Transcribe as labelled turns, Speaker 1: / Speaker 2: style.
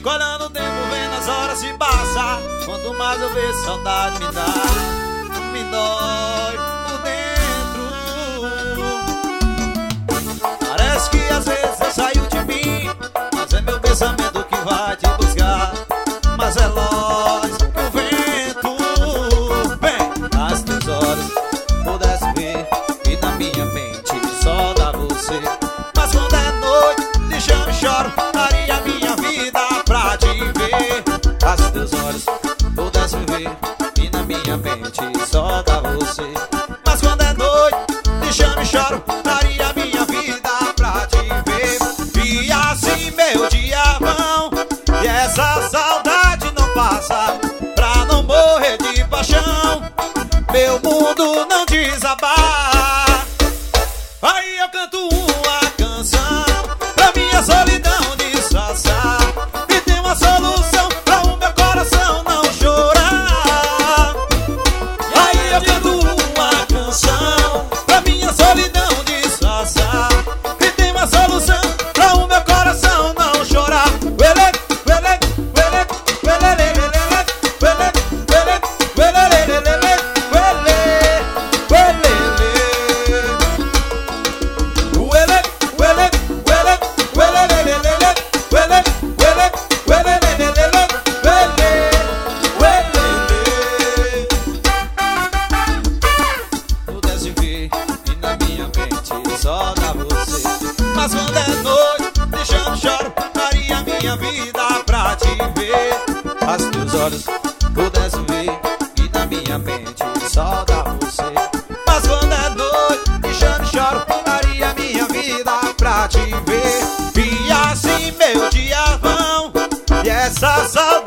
Speaker 1: Fico olhando o tempo, vendo as horas se passar. Quanto mais eu vejo, saudade me dá, me dói por dentro. Parece que às vezes você saiu de mim, mas é meu pensamento que vai te buscar. Mas é lógico que o vento vem. As teus olhos pudesse ver, e na minha mente só dá você. Mas quando é noite, te chamo e choro, daria minha vida pra te ver. As teus olhos pudessem ver, e na minha mente só dá você. Mas quando é noite, te chamo e choro, daria minha vida pra te ver. E assim meu dia vão, e essa saudade não passa. Pra não morrer de paixão, meu mundo não desabar. Aí eu canto uma canção pra minha solidão disfarçar. E tem uma solução pra o meu coração não chorar. Aí eu canto uma canção pra minha solidão disfarçar. E tem uma solução pra o meu coração não chorar. Só dá você. Mas quando é noite, deixando choro, daria minha vida pra te ver. As teus olhos pudessem ver, e na minha mente só dá você. Mas quando é noite, deixando choro, daria minha vida pra te ver. E assim meu dia vão, e essa saudade